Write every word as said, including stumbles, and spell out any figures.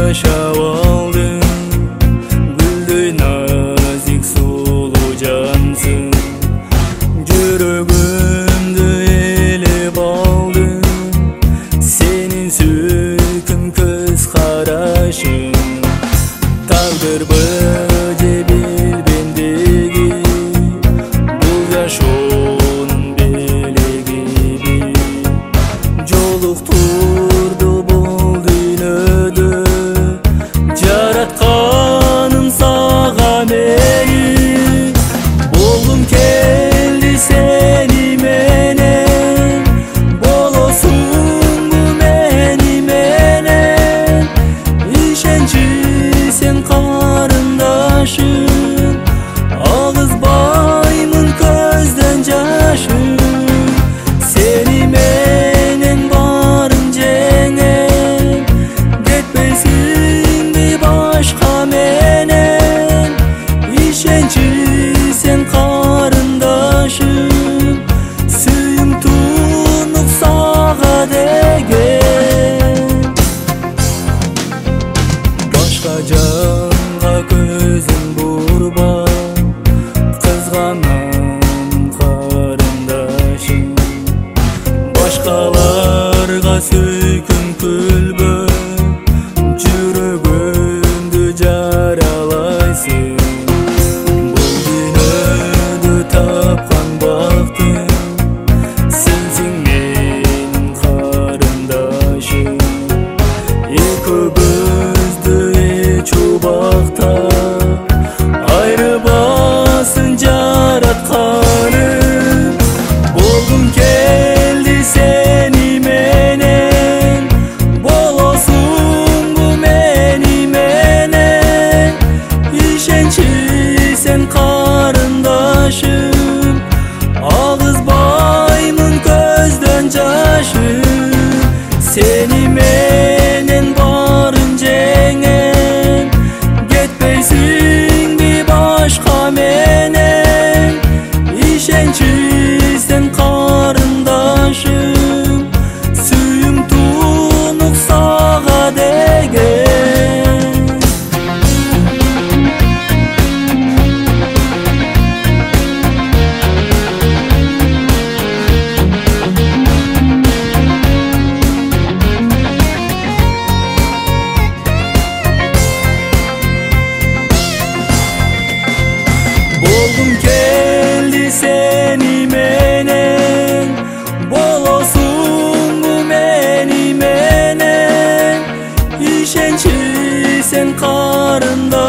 жашап алдың, гүлдөй назик сулуу жансың. Жүрөгүмдү ээлеп алдың, сенин сүйкүм көз карашың. Тагдырбы же билбендиги, бул жашоонун белегиби. Жолуктурду бул дүйнөдө, жаратканым сага мени. Болгум келди сени менен, болосуңбу мени менен. Ишенчи сен карындашым, агызбаймын көздөн жашым. Сени менен барын жеңем, кетпейсиңби башка менен. Ишенчи сен карындашым, сүйүм тунук сага деген. Башка жанга көзүн бурба, кызганам карындашым. Башкаларга сүйкүм күлбө, жүрөгүмдү жаралайсың. Бул дүйнөдө тапкан бактым, сенсиң менин карындашым. Экөөбүздү эч убакта айрыбасын жаратканым. Болгум келди сени менен, болосуңбу мени менен. Ишенчи сен карындашым, агызбаймын көздөн жашым. Сени менен барын жеңем, кетпейсиңби башка менен. Ишенчи сен карындашым, сүйүм тунук сага деген. Болгум келди сени менен, болосуңбу мени менен. Ишенчи сен карында